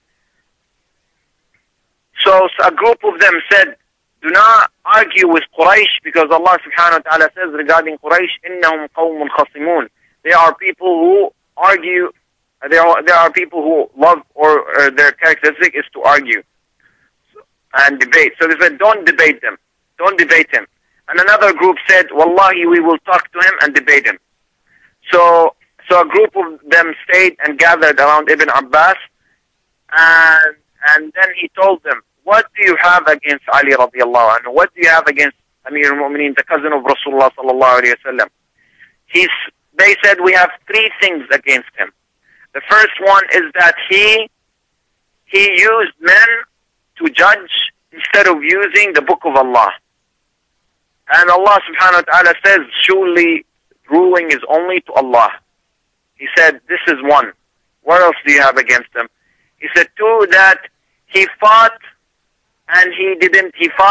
So a group of them said, do not argue with Quraysh, because Allah subhanahu wa ta'ala says regarding Quraysh, إِنَّهُمْ قَوْمٌ خَصِمُونَ. They are people who argue, there are people who love, or their characteristic is to argue and debate. So they said, don't debate them. Don't debate him. And another group said, Wallahi, we will talk to him and debate him. So a group of them stayed and gathered around Ibn Abbas, and then he told them, what do you have against Ali radiallahu anhu? What do you have against Amir al-Mu'mineen, the cousin of Rasulullah sallallahu alayhi wa sallam? They said, we have three things against him. The first one is that he used men to judge instead of using the book of Allah. And Allah subhanahu wa ta'ala says, surely ruling is only to Allah. He said, this is one. What else do you have against him? He said, two, that he fought and he didn't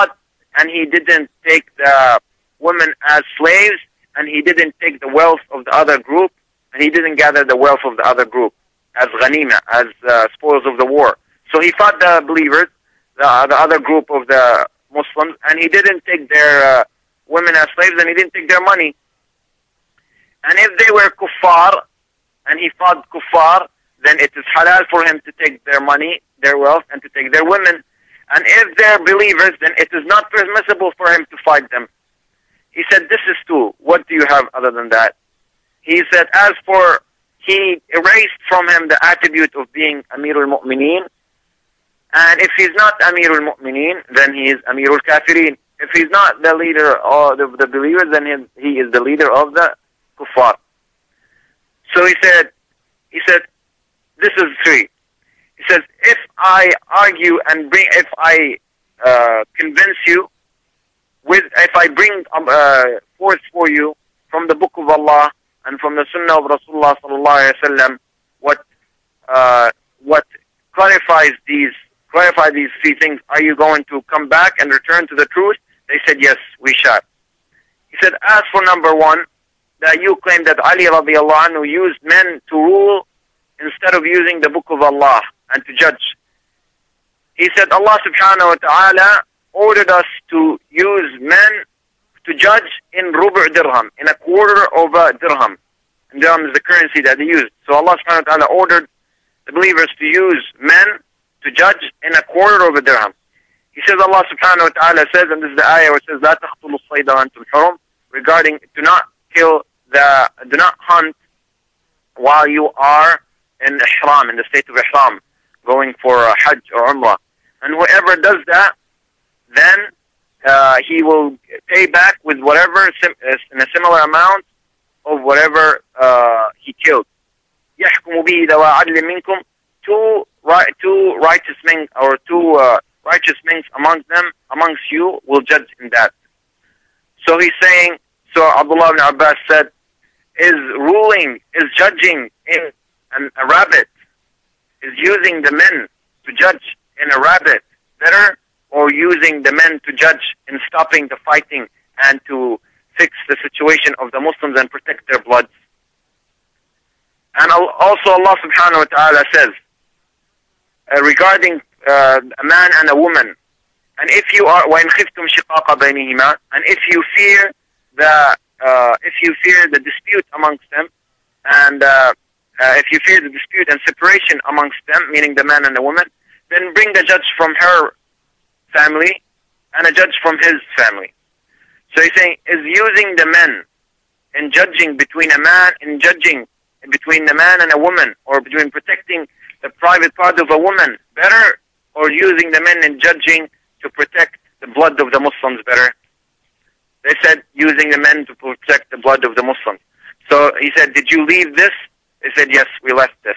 take the women as slaves, and he didn't take the wealth of the other group, and he didn't gather the wealth of the other group as ghanima, as spoils of the war. So he fought the believers, the other group of the Muslims, and he didn't take their women as slaves, and he didn't take their money. And if they were kuffar, and he fought kuffar, then it is halal for him to take their money, their wealth, and to take their women. And if they're believers, then it is not permissible for him to fight them. He said, this is two. What do you have other than that? He said, as for, he erased from him the attribute of being Amirul Mu'mineen. And if he's not Amirul Mu'mineen, then he is Amirul Kafirin. If he's not the leader of the believers, then he is the leader of the kuffar. So he said, this is three. He says, if I argue and if I convince you if I bring forth for you from the book of Allah and from the Sunnah of Rasulullah sallallahu alaihi wasallam, what clarifies these three things, are you going to come back and return to the truth? They said, yes, we shall. He said, as for number one, that you claim that Ali radiallahu anhu used men to rule instead of using the book of Allah and to judge. He said, Allah subhanahu wa ta'ala ordered us to use men to judge in rubu' dirham, in a quarter of a dirham. And dirham is the currency that they used. So Allah subhanahu wa ta'ala ordered the believers to use men to judge in a quarter of a dirham. He says, Allah subhanahu wa ta'ala says, and this is the ayah where it says, لا تقتلوا الصيد وأنتم حرم, regarding do not hunt while you are in ihram, in the state of ihram, going for a hajj or umrah. And whoever does that, then he will pay back with whatever, in a similar amount of whatever he killed. يحكم به ذوى عدل منكم, two righteous men, or two righteous men amongst you will judge in that. So he's saying, so Abdullah ibn Abbas said, is judging in a rabbit, is using the men to judge in a rabbit better, or using the men to judge in stopping the fighting and to fix the situation of the Muslims and protect their bloods? And also Allah subhanahu wa ta'ala says, regarding a man and a woman, and if you are, وَإِنْ خِفْتُمْ شِقَاقَ بَيْنِهِمَا, and if you fear the dispute amongst them, and if you fear the dispute and separation amongst them, meaning the man and the woman, then bring the judge from her family and a judge from his family. So he's saying, is using the men in judging between the man and a woman, or between protecting the private part of a woman better, or using the men in judging to protect the blood of the Muslims better? They said, using the men to protect the blood of the Muslims. So he said, did you leave this? They said, yes, we left this.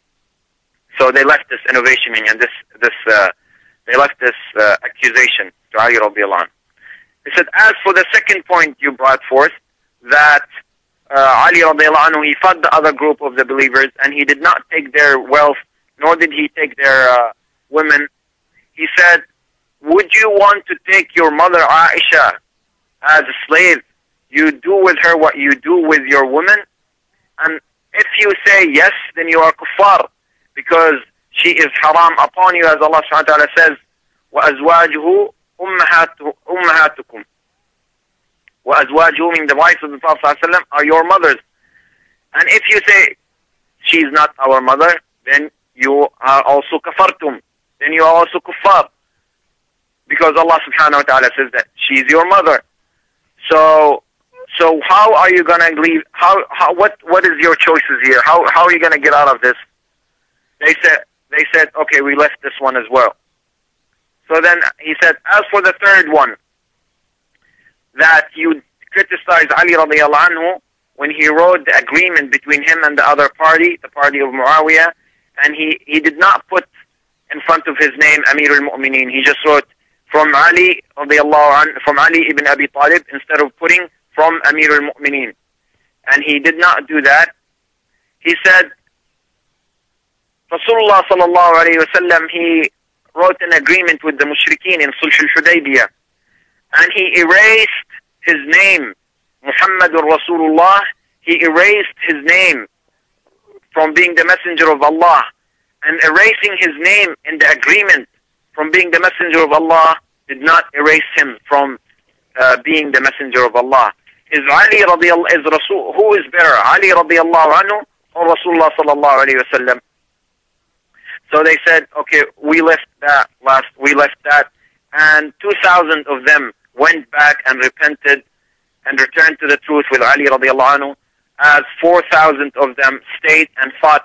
So they left this innovation and they left this accusation to Ali radiallahu anhu. He said, as for the second point you brought forth, that Ali radiallahu anhu, he fought the other group of the believers, and he did not take their wealth, nor did he take their women. He said, would you want to take your mother Aisha as a slave? You do with her what you do with your woman? And if you say yes, then you are kuffar, because she is haram upon you, as Allah subhanahu wa ta'ala says, وَأَزْوَاجُهُ أُمَّهَاتُكُمْ. وَأَزْوَاجُهُ, meaning the wives of the Prophet sallallahu alaihi wasallam, are your mothers. And if you say she is not our mother, then you are also kafartum. Then you are also kuffar, because Allah subhanahu wa ta'ala says that she is your mother. So how are you going to leave? What is your choices here? How are you going to get out of this? They said, okay, we left this one as well. So then he said, as for the third one, that you criticized Ali radiallahu anhu when he wrote the agreement between him and the other party, the party of Muawiyah, and he did not put in front of his name Amir al-Mu'mineen. He just wrote from Ali radiallahu anhu, from Ali ibn Abi Talib, instead of putting from Amir al-Mu'mineen. And he did not do that. He said, Rasulullah sallallahu alayhi wa sallam, he wrote an agreement with the mushrikeen in Sulh al-Hudaybiyah, and he erased his name, Muhammadur Rasulullah. He erased his name from being the messenger of Allah, and erasing his name in the agreement from being the messenger of Allah did not erase him from being the messenger of Allah. Is Ali radiallahu, is Rasul, who is better, Ali radiallahu anhu or Rasulullah sallallahu alayhi wa sallam? So they said, okay, we left that, and 2,000 of them went back and repented and returned to the truth with Ali radiallahu anhu, as 4,000 of them stayed and fought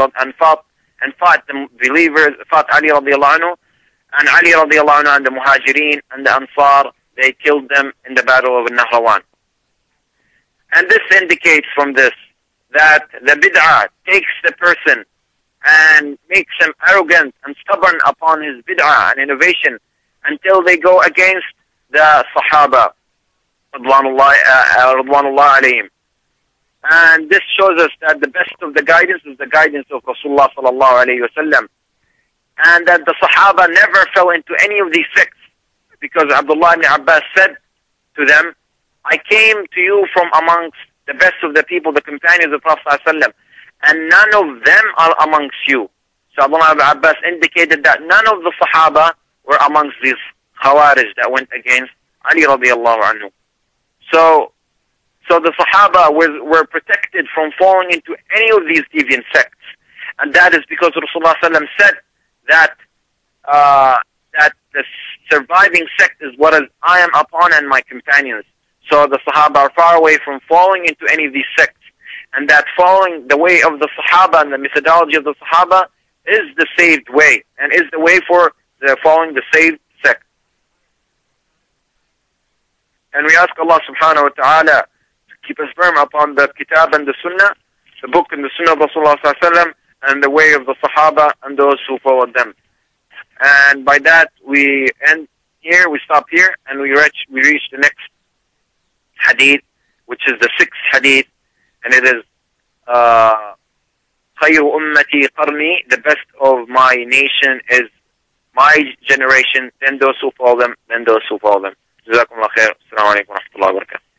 the believers, fought Ali radiallahu anhu, and Ali radiallahu anhu and the Muhajirin and the Ansar, they killed them in the battle of Nahrawan. And this indicates from this that the bid'ah takes the person and makes him arrogant and stubborn upon his bid'ah and innovation until they go against the Sahaba, Radwanullah alayhim. And this shows us that the best of the guidance is the guidance of Rasulullah sallallahu alayhi wa sallam. And that the Sahaba never fell into any of these sects, because Abdullah ibn Abbas said to them, I came to you from amongst the best of the people, the companions of Prophet ﷺ, and none of them are amongst you. So Abdullah ibn Abbas indicated that none of the Sahaba were amongst these Khawarij that went against Ali radiallahu anhu. So the Sahaba were protected from falling into any of these deviant sects. And that is because Rasulullah ﷺ said that that the surviving sect is what I am upon and my companions. So the Sahaba are far away from falling into any of these sects. And that following the way of the Sahaba and the methodology of the Sahaba is the saved way, and is the way for following the saved sect. And we ask Allah subhanahu wa ta'ala to keep us firm upon the Kitab and the Sunnah, the book and the Sunnah of Rasulullah sallallahu alaihi wasallam, and the way of the Sahaba and those who followed them. And by that we end here, we stop here, and we reach the next hadith, which is the 6th hadith, and it is خَيْرُ أُمَّتِي قَرْنِي, the best of my nation is my generation, then those who follow them, then those who follow them. جزاكم الله خير. السلام عليكم ورحمة الله وبركاته.